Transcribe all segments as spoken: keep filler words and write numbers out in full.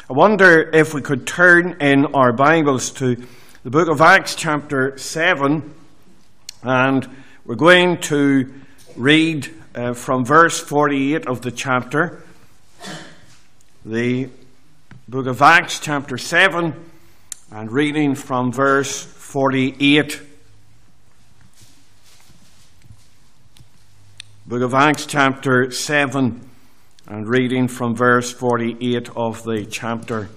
I wonder if we could turn in our Bibles to the book of Acts chapter seven, and we're going to read uh, from verse forty-eight of the chapter. The book of Acts chapter seven, and reading from verse forty-eight. Book of Acts chapter seven, and reading from verse forty-eight of the chapter.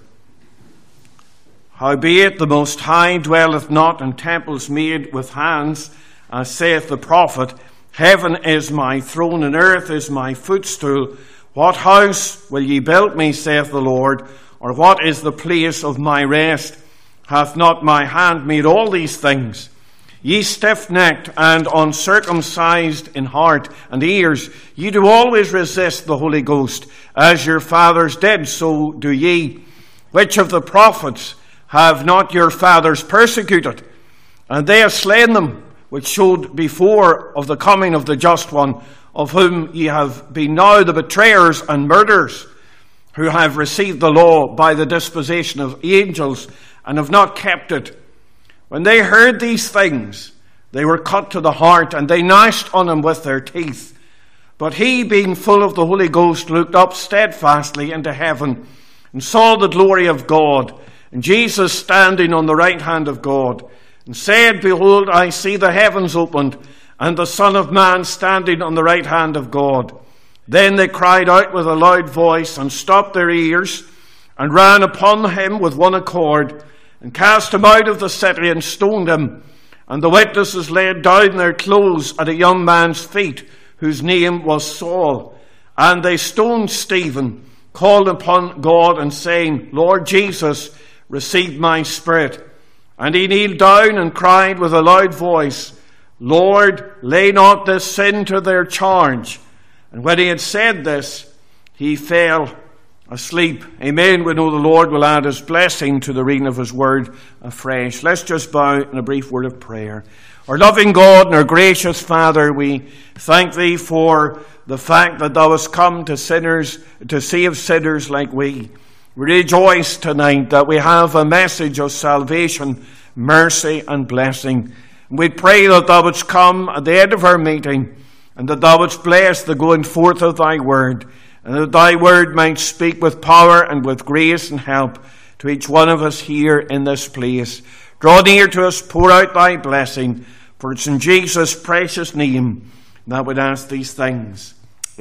Howbeit the Most High dwelleth not in temples made with hands, as saith the prophet, Heaven is my throne, and earth is my footstool. What house will ye build me, saith the Lord? Or what is the place of my rest? Hath not my hand made all these things? Ye stiff-necked and uncircumcised in heart and ears, ye do always resist the Holy Ghost. As your fathers did, so do ye. Which of the prophets have not your fathers persecuted? And they have slain them, which showed before of the coming of the Just One, of whom ye have been now the betrayers and murderers, who have received the law by the disposition of angels, and have not kept it. When they heard these things, they were cut to the heart, and they gnashed on him with their teeth. But he, being full of the Holy Ghost, looked up steadfastly into heaven, and saw the glory of God, and Jesus standing on the right hand of God, and said, Behold, I see the heavens opened, and the Son of Man standing on the right hand of God. Then they cried out with a loud voice, and stopped their ears, and ran upon him with one accord, and cast him out of the city, and stoned him. And the witnesses laid down their clothes at a young man's feet, whose name was Saul. And they stoned Stephen, called upon God, and saying, Lord Jesus, receive my spirit. And he kneeled down and cried with a loud voice, Lord, lay not this sin to their charge. And when he had said this, he fell asleep. Amen. We know the Lord will add his blessing to the reading of his word afresh. Let's just bow in a brief word of prayer. Our loving God and our gracious Father, we thank thee for the fact that thou hast come to sinners, to save sinners like we. We rejoice tonight that we have a message of salvation, mercy and blessing. We pray that thou wouldst come at the end of our meeting, and that thou wouldst bless the going forth of thy word, and that thy word might speak with power and with grace and help to each one of us here in this place. Draw near to us, pour out thy blessing, for it's in Jesus' precious name that we ask these things.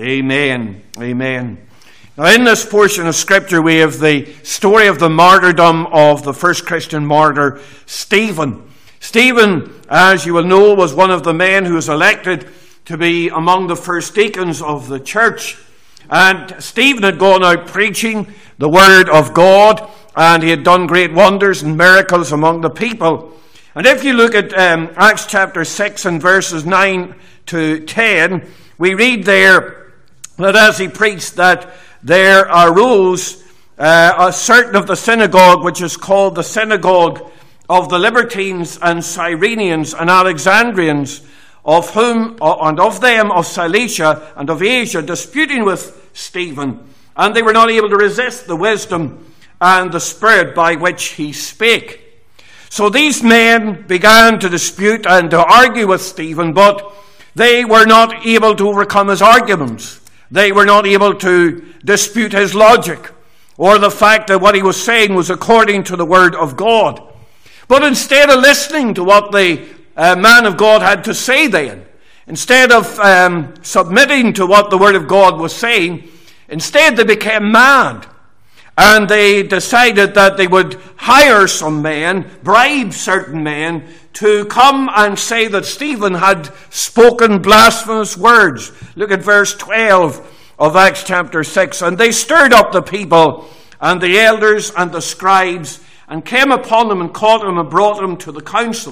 Amen. Amen. Now, in this portion of Scripture, we have the story of the martyrdom of the first Christian martyr, Stephen. Stephen, as you will know, was one of the men who was elected to be among the first deacons of the church. And Stephen had gone out preaching the word of God, and he had done great wonders and miracles among the people. And if you look at um, Acts chapter six and verses nine to ten, we read there that as he preached, that there arose uh, a certain of the synagogue, which is called the synagogue of the Libertines and Cyrenians and Alexandrians, of whom and of them of Cilicia and of Asia, disputing with Stephen, and they were not able to resist the wisdom and the spirit by which he spake. So these men began to dispute and to argue with Stephen, but they were not able to overcome his arguments. They were not able to dispute his logic, or the fact that what he was saying was according to the word of God. But instead of listening to what the uh, man of God had to say then, instead of um, submitting to what the word of God was saying, instead they became mad. And they decided that they would hire some men, bribe certain men, to come and say that Stephen had spoken blasphemous words. Look at verse twelve of Acts chapter six. And they stirred up the people and the elders and the scribes, and came upon them and caught them and brought them to the council.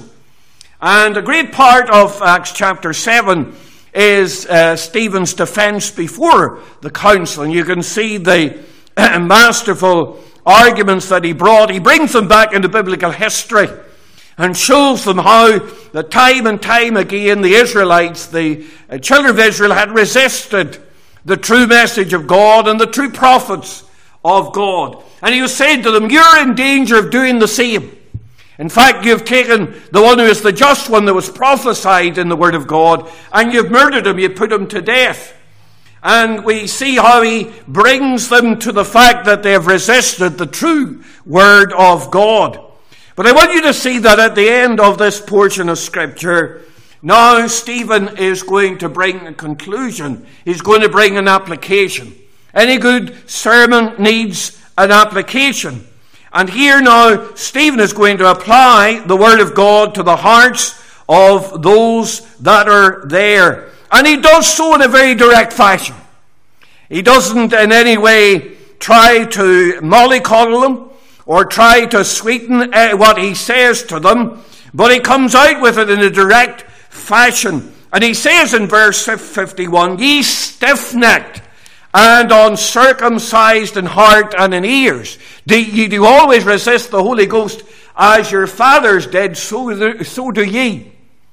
And a great part of Acts chapter seven is uh, Stephen's defense before the council. And you can see the uh, masterful arguments that he brought. He brings them back into biblical history and shows them how that time and time again the Israelites, the uh, children of Israel, had resisted the true message of God and the true prophets of God. And he was saying to them, you're in danger of doing the same. In fact, you've taken the one who is the just one that was prophesied in the Word of God, and you've murdered him, you put him to death. And we see how he brings them to the fact that they have resisted the true Word of God. But I want you to see that at the end of this portion of Scripture, now Stephen is going to bring a conclusion. He's going to bring an application. Any good sermon needs an application. And here now, Stephen is going to apply the Word of God to the hearts of those that are there. And he does so in a very direct fashion. He doesn't in any way try to mollycoddle them or try to sweeten what he says to them, but he comes out with it in a direct fashion. And he says in verse fifty-one, ye stiff-necked and uncircumcised in heart and in ears, do ye do always resist the Holy Ghost as your fathers did, so do, so do ye.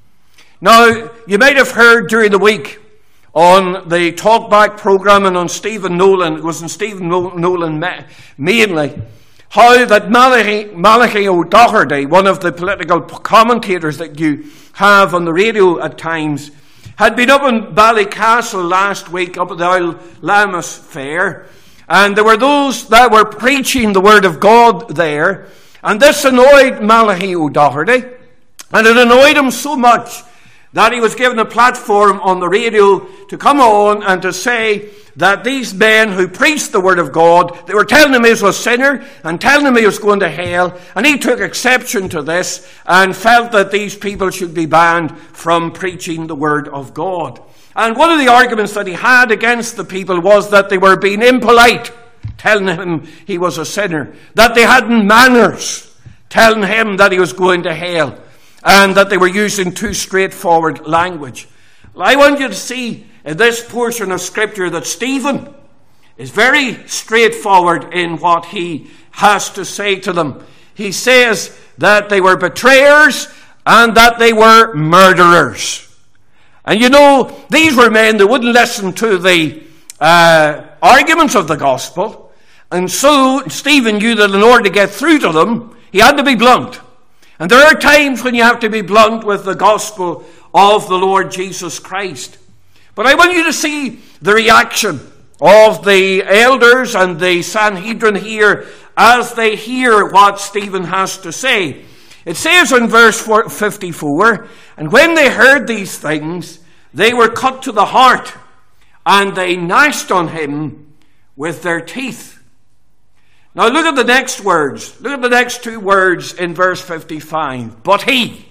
Now, you might have heard during the week on the Talkback program and on Stephen Nolan, it was in Stephen Nolan mainly, how that Malachi, Malachi O'Doherty, one of the political commentators that you have on the radio at times, had been up in Ballycastle last week, up at the Isle Lammas Fair, and there were those that were preaching the Word of God there, and this annoyed Malachi O'Doherty, and it annoyed him so much that he was given a platform on the radio to come on and to say that these men who preached the Word of God, they were telling him he was a sinner and telling him he was going to hell, and he took exception to this and felt that these people should be banned from preaching the Word of God. And one of the arguments that he had against the people was that they were being impolite, telling him he was a sinner, that they hadn't manners, telling him that he was going to hell, and that they were using too straightforward language. Well, I want you to see in this portion of Scripture that Stephen is very straightforward in what he has to say to them. He says that they were betrayers and that they were murderers. And you know, these were men that wouldn't listen to the uh, arguments of the gospel. And so Stephen knew that in order to get through to them, he had to be blunt. And there are times when you have to be blunt with the gospel of the Lord Jesus Christ. But I want you to see the reaction of the elders and the Sanhedrin here as they hear what Stephen has to say. It says in verse fifty-four, and when they heard these things, they were cut to the heart, and they gnashed on him with their teeth. Now look at the next words. Look at the next two words in verse fifty-five. But he.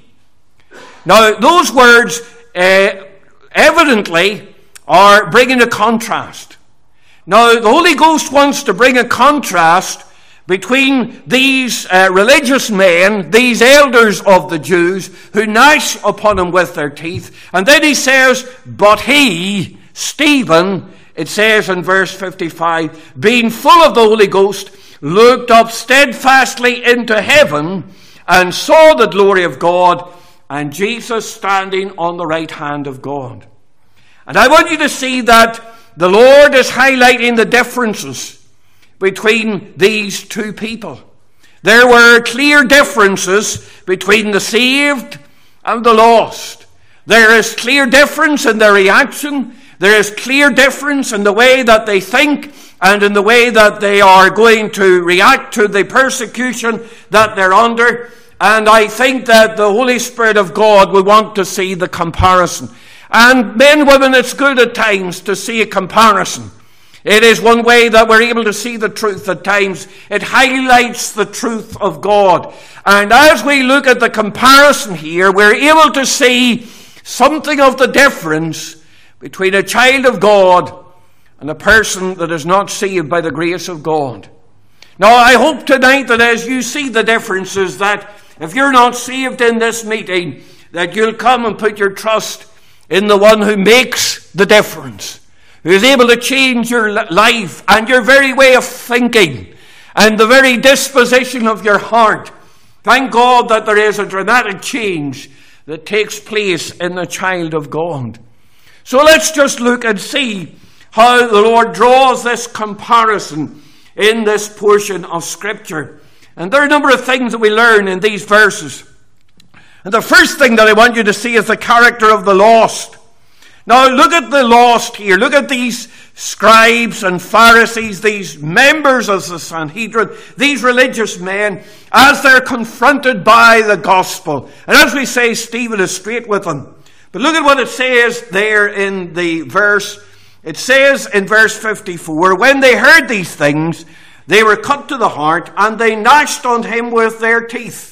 Now those words uh, evidently are bringing a contrast. Now the Holy Ghost wants to bring a contrast between these uh, religious men, these elders of the Jews, who gnash upon him with their teeth. And then he says, but he, Stephen, it says in verse fifty-five, being full of the Holy Ghost, looked up steadfastly into heaven and saw the glory of God and Jesus standing on the right hand of God. And I want you to see that the Lord is highlighting the differences between these two people. There were clear differences between the saved and the lost. There is clear difference in their reaction. There is clear difference in the way that they think and in the way that they are going to react to the persecution that they're under. And I think that the Holy Spirit of God will want to see the comparison. And men, women, it's good at times to see a comparison. It is one way that we're able to see the truth at times. It highlights the truth of God. And as we look at the comparison here, we're able to see something of the difference between a child of God and a person that is not saved by the grace of God. Now, I hope tonight that as you see the differences, that if you're not saved in this meeting, that you'll come and put your trust in the one who makes the difference, who is able to change your life and your very way of thinking and the very disposition of your heart. Thank God that there is a dramatic change that takes place in the child of God. So let's just look and see how the Lord draws this comparison in this portion of Scripture. And there are a number of things that we learn in these verses. And the first thing that I want you to see is the character of the lost. Now look at the lost here. Look at these scribes and Pharisees, these members of the Sanhedrin, these religious men, as they're confronted by the gospel. And as we say, Stephen is straight with them. But look at what it says there in the verse. It says in verse fifty-four, when they heard these things, they were cut to the heart, and they gnashed on him with their teeth.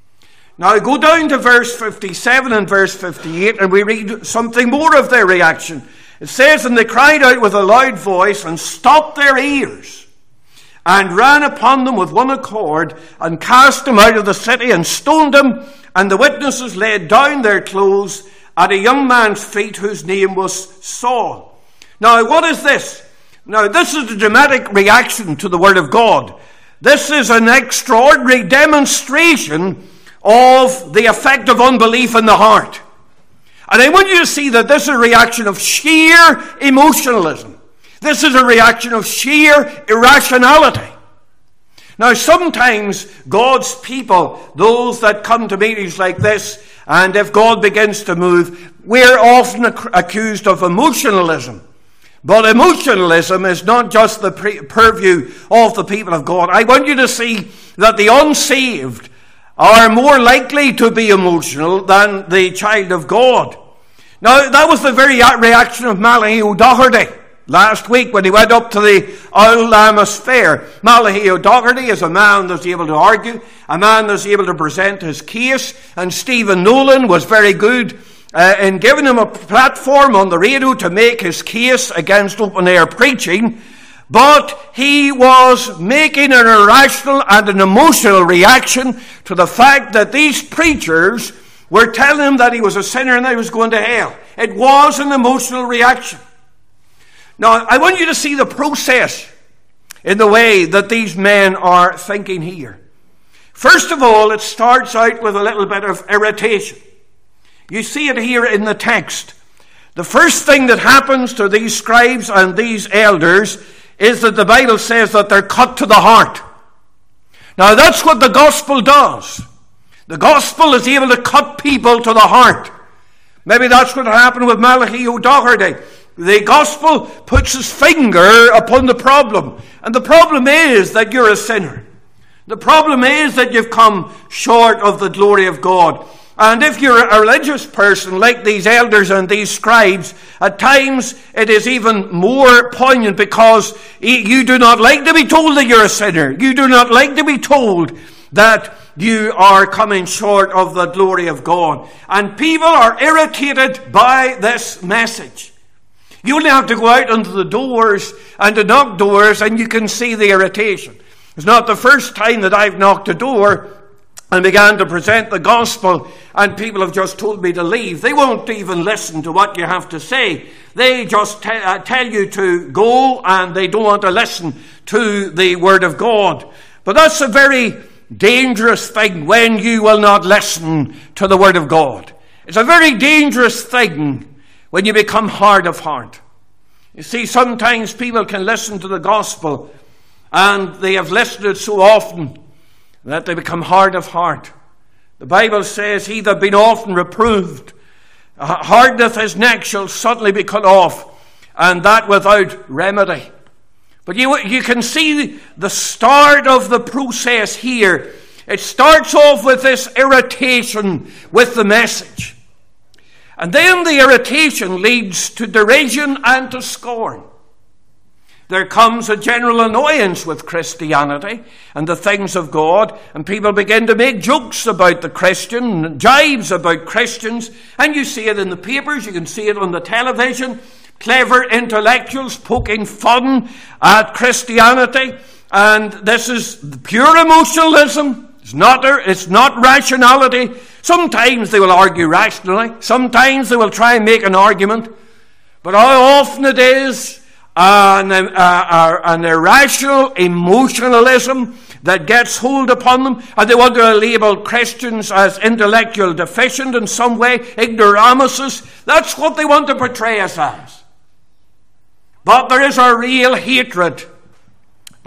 Now go down to verse fifty-seven and verse fifty-eight, and we read something more of their reaction. It says, and they cried out with a loud voice, and stopped their ears, and ran upon them with one accord, and cast them out of the city, and stoned them. And the witnesses laid down their clothes at a young man's feet, whose name was Saul. Now what is this? Now this is a dramatic reaction to the word of God. This is an extraordinary demonstration of the effect of unbelief in the heart. And I want you to see that this is a reaction of sheer emotionalism. This is a reaction of sheer irrationality. Now sometimes God's people, those that come to meetings like this, and if God begins to move, we're often ac- accused of emotionalism. But emotionalism is not just the pre- purview of the people of God. I want you to see that the unsaved are more likely to be emotional than the child of God. Now, that was the very reaction of Malachi O'Doherty last week when he went up to the Old Lammas Fair. Malachi O'Doherty is a man that's able to argue, a man that's able to present his case, and Stephen Nolan was very good uh, in giving him a platform on the radio to make his case against open-air preaching. But he was making an irrational and an emotional reaction to the fact that these preachers were telling him that he was a sinner and that he was going to hell. It was an emotional reaction. Now, I want you to see the process in the way that these men are thinking here. First of all, it starts out with a little bit of irritation. You see it here in the text. The first thing that happens to these scribes and these elders is that the Bible says that they're cut to the heart. Now that's what the gospel does. The gospel is able to cut people to the heart. Maybe that's what happened with Malachi O'Doherty. The gospel puts its finger upon the problem. And the problem is that you're a sinner. The problem is that you've come short of the glory of God. And if you're a religious person like these elders and these scribes, at times it is even more poignant because you do not like to be told that you're a sinner. You do not like to be told that you are coming short of the glory of God. And people are irritated by this message. You only have to go out into the doors and to knock doors and you can see the irritation. It's not the first time that I've knocked a door and began to present the gospel, and people have just told me to leave. They won't even listen to what you have to say. They just te- uh, tell you to go, and they don't want to listen to the word of God. But that's a very dangerous thing when you will not listen to the word of God. It's a very dangerous thing when you become hard of heart. You see, sometimes people can listen to the gospel, and they have listened to it so often that they become hard of heart. The Bible says, he that been often reproved, hardeneth his neck, shall suddenly be cut off, and that without remedy. But you, you can see the start of the process here. It starts off with this irritation with the message. And then the irritation leads to derision and to scorn. There comes a general annoyance with Christianity and the things of God, and people begin to make jokes about the Christian, jibes about Christians, and you see it in the papers, you can see it on the television, clever intellectuals poking fun at Christianity, and this is pure emotionalism. It's not, it's not rationality. Sometimes they will argue rationally, sometimes they will try and make an argument, but how often it is An, uh, an irrational emotionalism that gets hold upon them, and they want to label Christians as intellectual deficient in some way, ignoramuses. That's what they want to portray us as. But there is a real hatred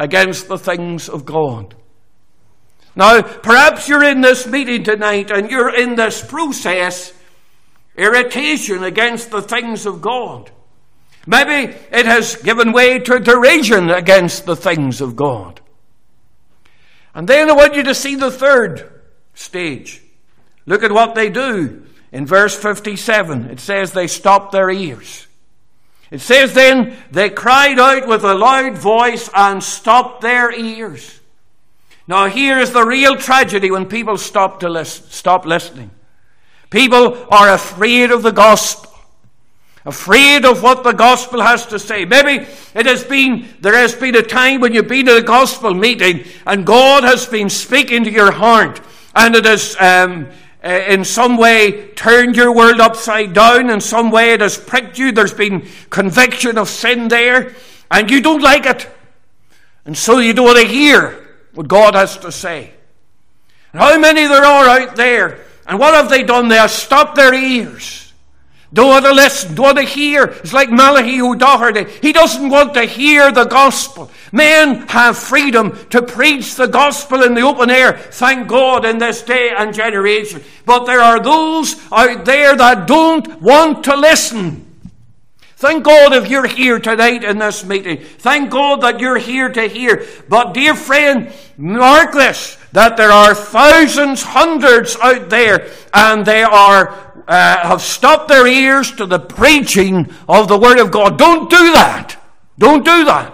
against the things of God. Now, perhaps you're in this meeting tonight and you're in this process, irritation against the things of God. Maybe it has given way to derision against the things of God. And then I want you to see the third stage. Look at what they do. In verse fifty-seven, it says they stopped their ears. It says then, they cried out with a loud voice and stopped their ears. Now here is the real tragedy when people stop to listen, stop listening. People are afraid of the gospel. Afraid of what the gospel has to say. Maybe it has been, there has been a time when you've been at a gospel meeting and God has been speaking to your heart, and it has um, in some way turned your world upside down. In some way it has pricked you. There's been conviction of sin there, and you don't like it. And so you don't want to hear what God has to say. And how many there are out there, and what have they done? They have stopped their ears. Don't want to listen, don't want to hear. It's like Malachi O'Doherty. He doesn't want to hear the gospel. Men have freedom to preach the gospel in the open air, thank God, in this day and generation. But there are those out there that don't want to listen. Thank God if you're here tonight in this meeting. Thank God that you're here to hear. But dear friend, mark this, that there are thousands, hundreds out there, and they are uh, have stopped their ears to the preaching of the Word of God. Don't do that. Don't do that.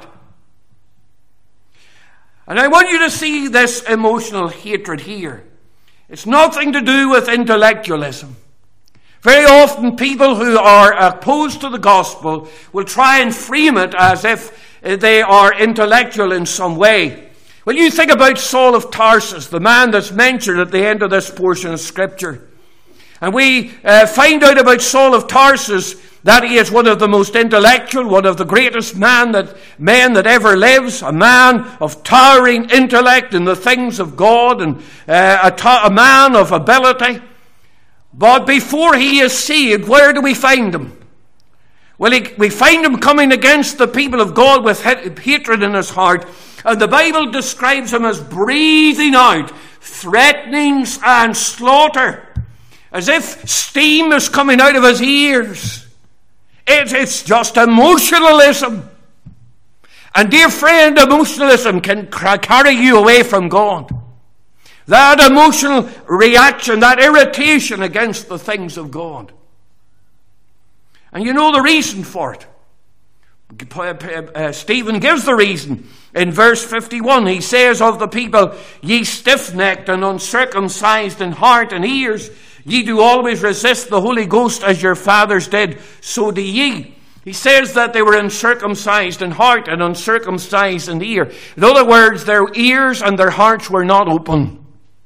And I want you to see this emotional hatred here. It's nothing to do with intellectualism. Very often people who are opposed to the gospel will try and frame it as if they are intellectual in some way. Well, you think about Saul of Tarsus, the man that's mentioned at the end of this portion of Scripture. And we uh, find out about Saul of Tarsus that he is one of the most intellectual, one of the greatest man that, men that ever lives, a man of towering intellect in the things of God, and uh, a, ta- a man of ability. But before he is saved, where do we find him? Well, he, we find him coming against the people of God with hatred in his heart. And the Bible describes him as breathing out threatenings and slaughter, as if steam is coming out of his ears. It, it's just emotionalism. And dear friend, emotionalism can carry you away from God. That emotional reaction, that irritation against the things of God. And you know the reason for it. Uh, Stephen gives the reason. In verse fifty-one, he says of the people, ye stiff-necked and uncircumcised in heart and ears, ye do always resist the Holy Ghost as your fathers did, so do ye. He says that they were uncircumcised in heart and uncircumcised in ear. In other words, their ears and their hearts were not open.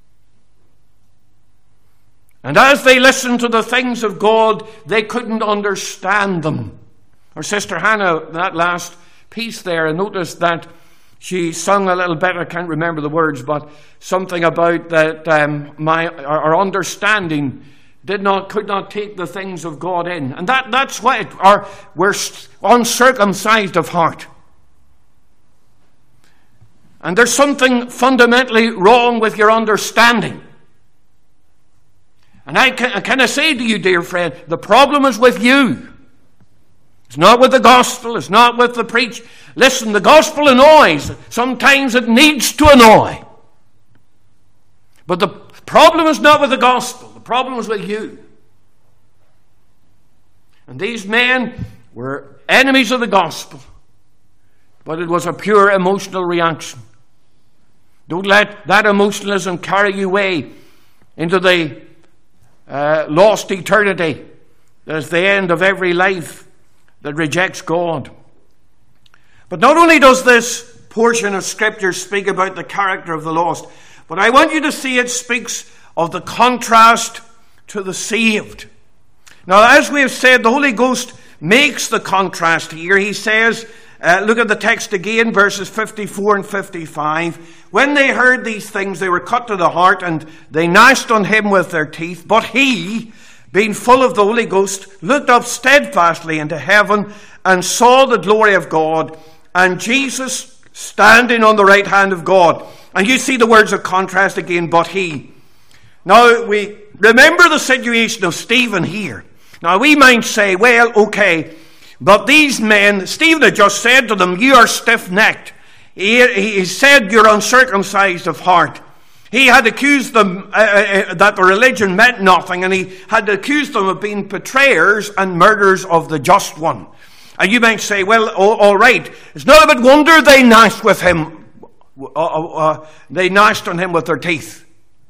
And as they listened to the things of God, they couldn't understand them. Our sister Hannah, that last piece there, I noticed that she sung a little bit, I can't remember the words, but something about that um, my our understanding did not could not take the things of God in. And that, that's why it, our, we're uncircumcised of heart. And there's something fundamentally wrong with your understanding. And I can, can I say to you, dear friend, the problem is with you. It's not with the gospel. It's not with the preach. Listen, the gospel annoys. Sometimes it needs to annoy. But the problem is not with the gospel. The problem is with you. And these men were enemies of the gospel. But it was a pure emotional reaction. Don't let that emotionalism carry you away into the uh, lost eternity. That's the end of every life that rejects God. But not only does this portion of Scripture speak about the character of the lost, but I want you to see it speaks of the contrast to the saved. Now, as we have said, the Holy Ghost makes the contrast here. He says, uh, look at the text again, verses fifty-four and fifty-five. When they heard these things, they were cut to the heart, and they gnashed on him with their teeth. But he, being full of the Holy Ghost, looked up steadfastly into heaven and saw the glory of God, and Jesus standing on the right hand of God. And you see the words of contrast again, but he. Now, we remember the situation of Stephen here. Now, we might say, well, okay, but these men, Stephen had just said to them, you are stiff-necked. He, he said you're uncircumcised of heart. He had accused them uh, uh, that the religion meant nothing, and he had accused them of being betrayers and murderers of the just one. And you might say, well, all, all right, it's not a bit wonder they gnashed with him. Uh, uh, they gnashed on him with their teeth.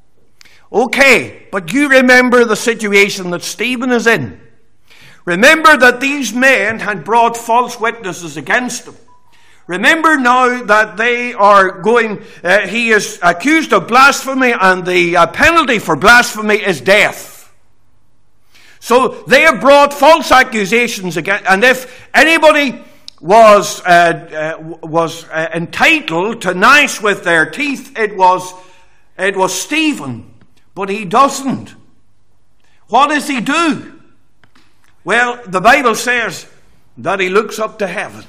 Okay, but you remember the situation that Stephen is in. Remember that these men had brought false witnesses against him. Remember now that they are going, uh, he is accused of blasphemy, and the uh, penalty for blasphemy is death. So they have brought false accusations against, and if anybody was uh, uh, was uh, entitled to gnash with their teeth, it was it was Stephen, but he doesn't. What does he do? Well, the Bible says that he looks up to heaven.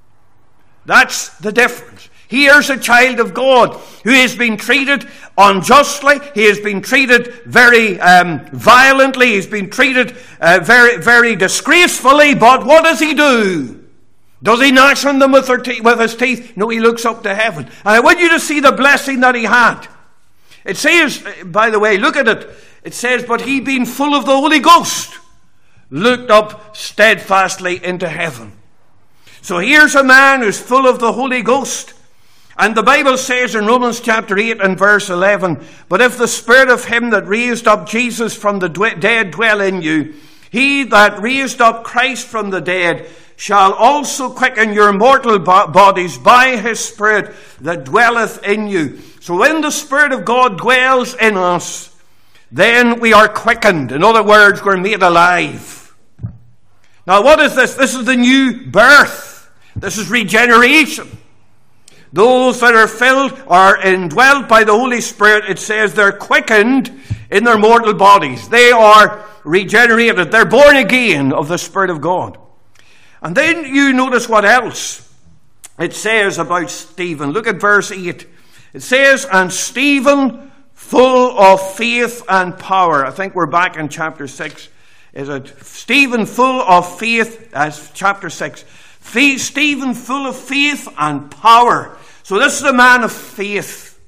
That's the difference. Here's a child of God who has been treated unjustly. He has been treated very um, violently. He's been treated uh, very, very disgracefully. But what does he do? Does he gnash on them with, their te- with his teeth? No, he looks up to heaven. And I want you to see the blessing that he had. It says, by the way, look at it. It says, but he, being full of the Holy Ghost, looked up steadfastly into heaven. So here's a man who's full of the Holy Ghost. And the Bible says in Romans chapter eight and verse eleven, but if the Spirit of him that raised up Jesus from the dead dwell in you, he that raised up Christ from the dead shall also quicken your mortal bodies by his Spirit that dwelleth in you. So when the Spirit of God dwells in us, then we are quickened. In other words, we're made alive. Now what is this? This is the new birth. This is regeneration. Those that are filled or indwelt by the Holy Spirit, it says they're quickened in their mortal bodies. They are regenerated. They're born again of the Spirit of God. And then you notice what else it says about Stephen. Look at verse eight. It says, and Stephen, full of faith and power. I think we're back in chapter six. Is it Stephen, full of faith, as chapter six. Stephen, full of faith and power. So this is a man of faith.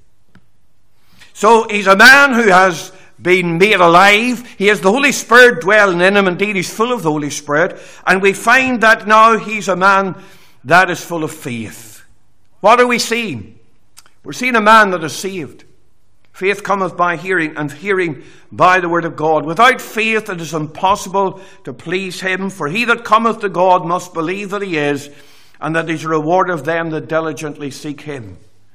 So he's a man who has been made alive. He has the Holy Spirit dwelling in him. Indeed, he's full of the Holy Spirit. And we find that now he's a man that is full of faith. What are we seeing? We're seeing a man that is saved. Faith cometh by hearing, and hearing by the word of God. Without faith it is impossible to please him. For he that cometh to God must believe that he is, and that he is a reward of them that diligently seek him.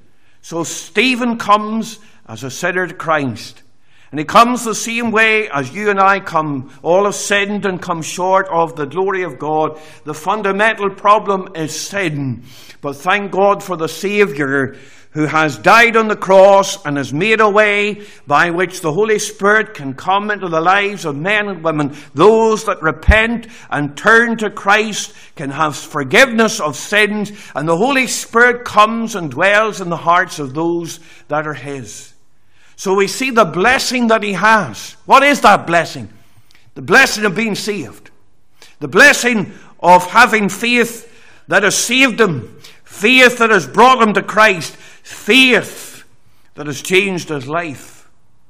So Stephen comes as a sinner to Christ. And he comes the same way as you and I come. All have sinned and come short of the glory of God. The fundamental problem is sin. But thank God for the Saviour who has died on the cross and has made a way by which the Holy Spirit can come into the lives of men and women. Those that repent and turn to Christ can have forgiveness of sins, and the Holy Spirit comes and dwells in the hearts of those that are his. So we see the blessing that he has. What is that blessing? The blessing of being saved. The blessing of having faith that has saved him. Faith that has brought him to Christ. Faith that has changed his life.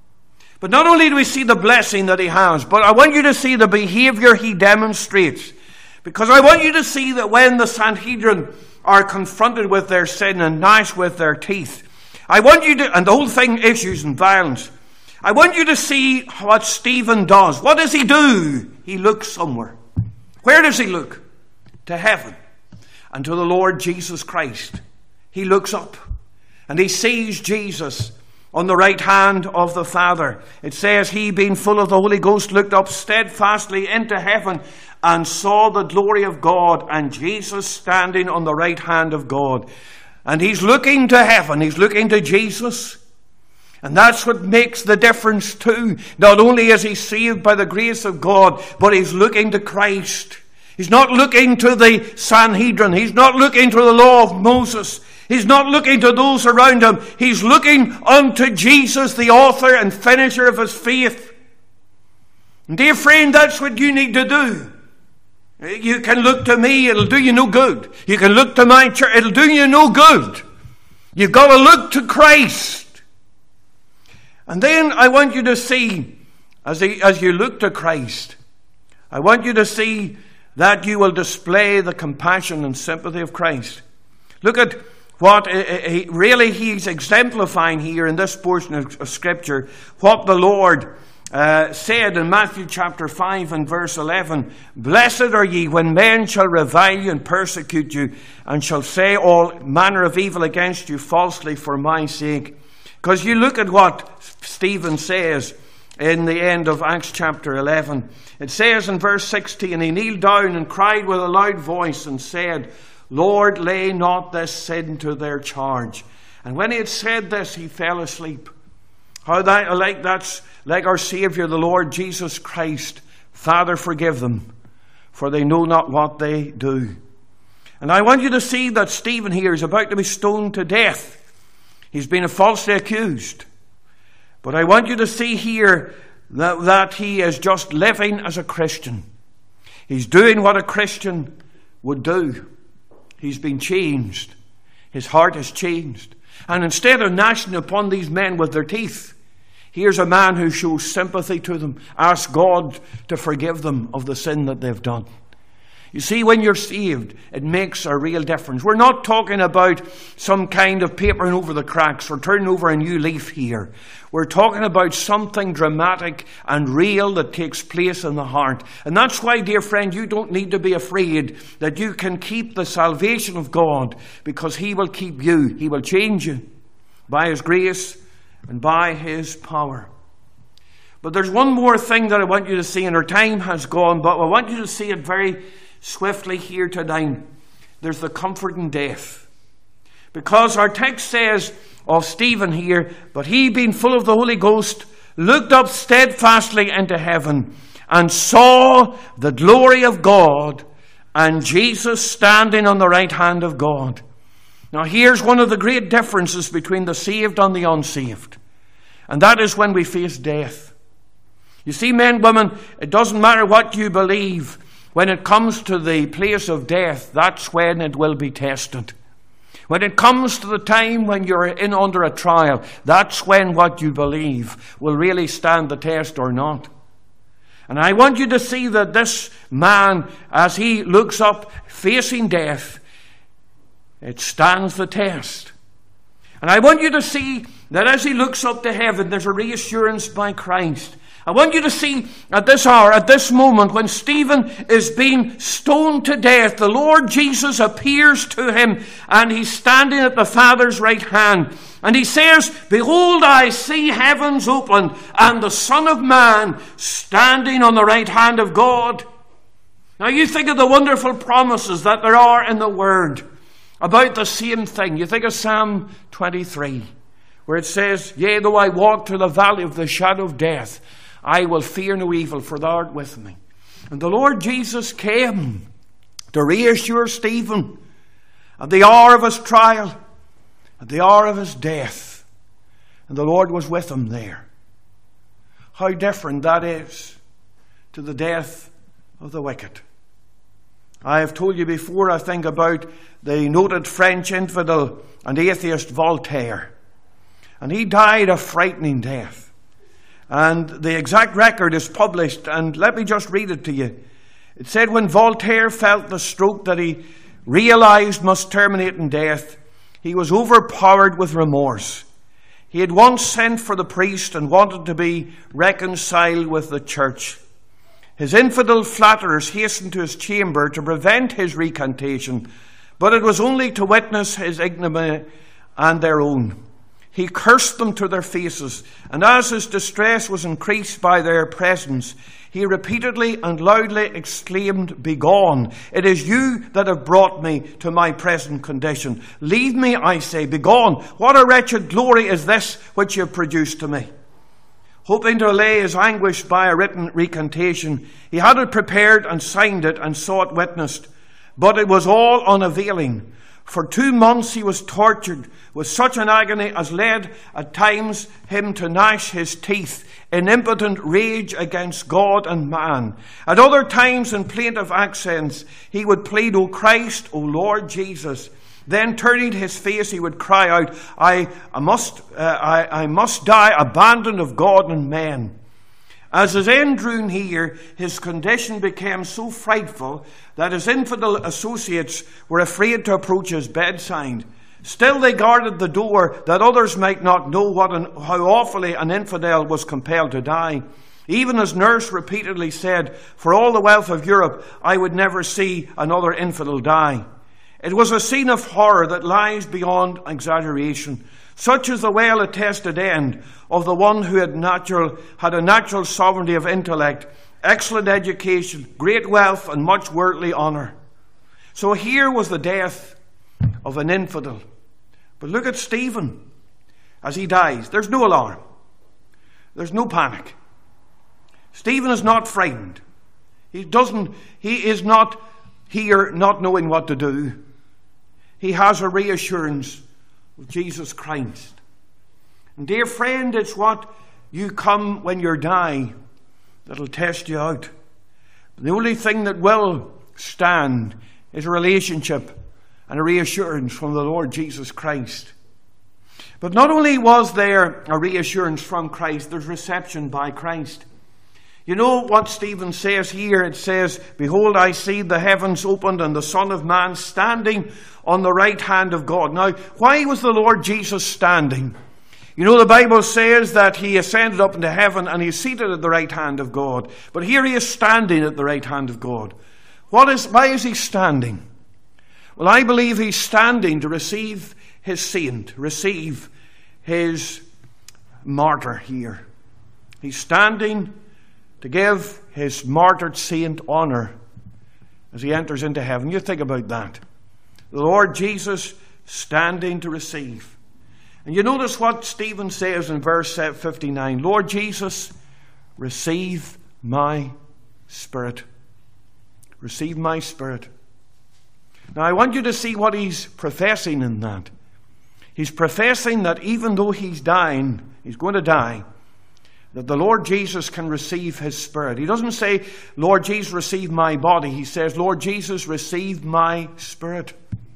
But not only do we see the blessing that he has, but I want you to see the behavior he demonstrates. Because I want you to see that when the Sanhedrin are confronted with their sin and gnash with their teeth, I want you to, and the whole thing issues in violence, I want you to see what Stephen does. What does he do? He looks somewhere. Where does he look? To heaven and to the Lord Jesus Christ. He looks up and he sees Jesus on the right hand of the Father. It says, he being full of the Holy Ghost looked up steadfastly into heaven and saw the glory of God and Jesus standing on the right hand of God. And he's looking to heaven. He's looking to Jesus. And that's what makes the difference too. Not only is he saved by the grace of God, but he's looking to Christ. He's not looking to the Sanhedrin. He's not looking to the law of Moses. He's not looking to those around him. He's looking unto Jesus, the author and finisher of his faith. And dear friend, that's what you need to do. You can look to me, it'll do you no good. You can look to my church, it'll do you no good. You've got to look to Christ. And then I want you to see, as, he, as you look to Christ, I want you to see that you will display the compassion and sympathy of Christ. Look at what he, really he's exemplifying here in this portion of, of Scripture, what the Lord Uh, said in Matthew chapter five and verse eleven, "Blessed are ye when men shall revile you and persecute you, and shall say all manner of evil against you falsely for my sake." Because you look at what Stephen says in the end of Acts chapter eleven. It says in verse sixteen, "And he kneeled down and cried with a loud voice and said, Lord, lay not this sin to their charge. And when he had said this, he fell asleep." How that, like that's like our Savior, the Lord Jesus Christ. "Father, forgive them, for they know not what they do." And I want you to see that Stephen here is about to be stoned to death. He's been falsely accused. But I want you to see here that, that he is just living as a Christian. He's doing what a Christian would do. He's been changed. His heart has changed. And instead of gnashing upon these men with their teeth, here's a man who shows sympathy to them. Ask God to forgive them of the sin that they've done. You see, when you're saved, it makes a real difference. We're not talking about some kind of papering over the cracks or turning over a new leaf here. We're talking about something dramatic and real that takes place in the heart. And that's why, dear friend, you don't need to be afraid that you can keep the salvation of God, because He will keep you. He will change you by His grace and by His power. But there's one more thing that I want you to see, and our time has gone, but I want you to see it very swiftly here tonight. There's the comfort in death. Because our text says of Stephen here, "But he, being full of the Holy Ghost, looked up steadfastly into heaven, and saw the glory of God, and Jesus standing on the right hand of God." Now here's one of the great differences between the saved and the unsaved. And that is when we face death. You see, men, women, it doesn't matter what you believe. When it comes to the place of death, that's when it will be tested. When it comes to the time when you're in under a trial, that's when what you believe will really stand the test or not. And I want you to see that this man, as he looks up facing death, it stands the test. And I want you to see that as he looks up to heaven, there's a reassurance by Christ. I want you to see at this hour, at this moment, when Stephen is being stoned to death, the Lord Jesus appears to him, and he's standing at the Father's right hand. And he says, "Behold, I see heavens opened, and the Son of Man standing on the right hand of God." Now you think of the wonderful promises that there are in the Word about the same thing. You think of Psalm twenty-three, where it says, "Yea, though I walk through the valley of the shadow of death, I will fear no evil, for thou art with me." And the Lord Jesus came to reassure Stephen at the hour of his trial, at the hour of his death. And the Lord was with him there. How different that is to the death of the wicked. I have told you before, I think, about the noted French infidel and atheist Voltaire. And he died a frightening death. And the exact record is published, and let me just read it to you. It said, "When Voltaire felt the stroke that he realized must terminate in death, he was overpowered with remorse. He had once sent for the priest and wanted to be reconciled with the church. His infidel flatterers hastened to his chamber to prevent his recantation, but it was only to witness his ignominy and their own. He cursed them to their faces, and as his distress was increased by their presence, he repeatedly and loudly exclaimed, 'Begone! It is you that have brought me to my present condition. Leave me, I say, begone! What a wretched glory is this which you have produced to me!' Hoping to allay his anguish by a written recantation, he had it prepared and signed it and saw it witnessed. But it was all unavailing. For two months he was tortured with such an agony as led at times him to gnash his teeth in impotent rage against God and man. At other times in plaintive accents he would plead, O Christ, O Lord Jesus. Then turning his face he would cry out, I, I, must, uh, I, I must die, abandoned of God and men. As his end drew near, his condition became so frightful that his infidel associates were afraid to approach his bedside. Still they guarded the door that others might not know what an, how awfully an infidel was compelled to die. Even his nurse repeatedly said, for all the wealth of Europe, I would never see another infidel die. It was a scene of horror that lies beyond exaggeration. Such is the well-attested end of the one who had natural had a natural sovereignty of intellect, excellent education, great wealth, and much worldly honour. So here was the death of an infidel. But look at Stephen as he dies. There's no alarm. There's no panic. Stephen is not frightened. He doesn't. He is not here not knowing what to do. He has a reassurance of Jesus Christ. And dear friend, it's what you come when you die that'll test you out. The only thing that will stand is a relationship and a reassurance from the Lord Jesus Christ. But not only was there a reassurance from Christ, there's reception by Christ. You know what Stephen says here? It says, behold, I see the heavens opened and the Son of Man standing on the right hand of God. Now, why was the Lord Jesus standing? You know, the Bible says that he ascended up into heaven and he's seated at the right hand of God. But here he is standing at the right hand of God. What is, why is he standing? Well, I believe he's standing to receive his saint, receive his martyr here. He's standing to give his martyred saint honour as he enters into heaven. You think about that. The Lord Jesus standing to receive. And you notice what Stephen says in verse fifty-nine. Lord Jesus, receive my spirit. Receive my spirit. Now I want you to see what he's professing in that. He's professing that even though he's dying, he's going to die, that the Lord Jesus can receive his spirit. He doesn't say, Lord Jesus, receive my body. He says, Lord Jesus, receive my spirit.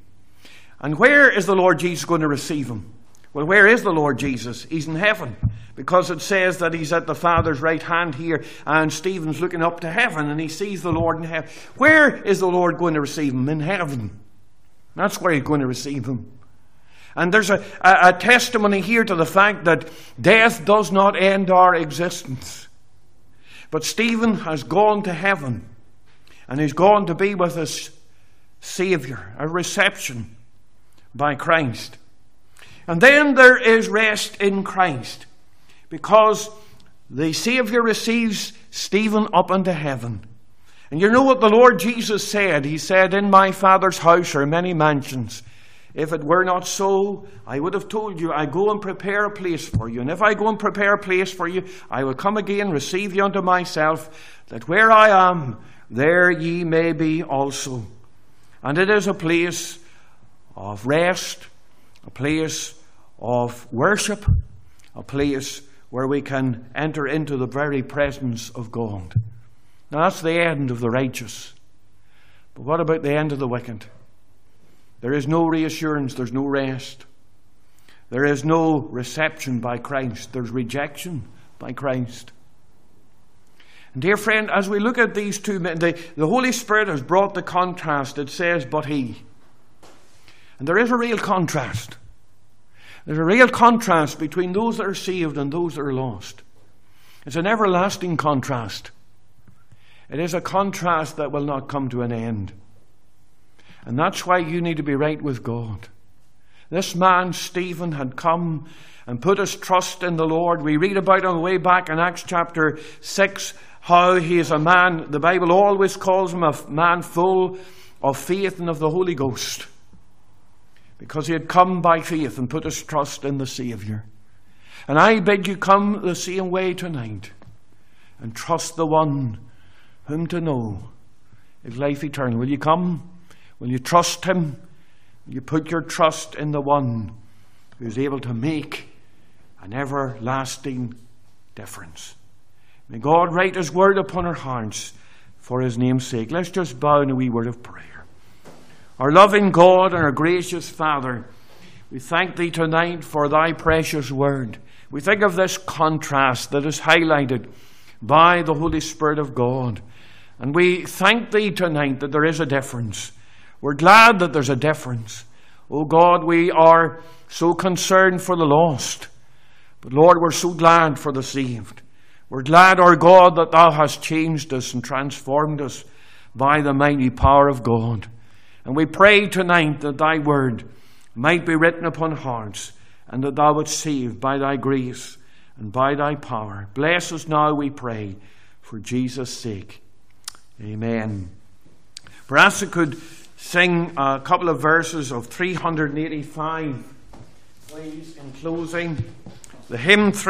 And where is the Lord Jesus going to receive him? Well, where is the Lord Jesus? He's in heaven. Because it says that he's at the Father's right hand here, and Stephen's looking up to heaven and he sees the Lord in heaven. Where is the Lord going to receive him? In heaven. That's where he's going to receive him. And there's a, a, a testimony here to the fact that death does not end our existence. But Stephen has gone to heaven, and he's gone to be with his Saviour, a reception by Christ. And then there is rest in Christ, because the Saviour receives Stephen up into heaven. And you know what the Lord Jesus said? He said, in my Father's house are many mansions. If it were not so, I would have told you, I go and prepare a place for you. And if I go and prepare a place for you, I will come again, receive you unto myself, that where I am, there ye may be also. And it is a place of rest, a place of worship, a place where we can enter into the very presence of God. Now that's the end of the righteous. But what about the end of the wicked? There is no reassurance, there's no rest. There is no reception by Christ. There's rejection by Christ. And dear friend, as we look at these two men, the, the Holy Spirit has brought the contrast. It says, but he. And there is a real contrast. There's a real contrast between those that are saved and those that are lost. It's an everlasting contrast. It is a contrast that will not come to an end. And that's why you need to be right with God. This man, Stephen, had come and put his trust in the Lord. We read about him way back in Acts chapter six, how he is a man, the Bible always calls him a man full of faith and of the Holy Ghost. Because he had come by faith and put his trust in the Saviour. And I bid you come the same way tonight and trust the one whom to know is life eternal. Will you come? Will you trust him? You put your trust in the one who's able to make an everlasting difference. May God write his word upon our hearts for his name's sake. Let's just bow in a wee word of prayer. Our loving God and our gracious Father, we thank thee tonight for thy precious word. We think of this contrast that is highlighted by the Holy Spirit of God. And we thank thee tonight that there is a difference. We're glad that there's a difference. Oh God, we are so concerned for the lost. But Lord, we're so glad for the saved. We're glad, our God, that thou hast changed us and transformed us by the mighty power of God. And we pray tonight that thy word might be written upon hearts, and that thou wouldst save by thy grace and by thy power. Bless us now, we pray, for Jesus' sake. Amen. Perhaps I could sing a couple of verses of three hundred eighty-five, please, in closing. The hymn three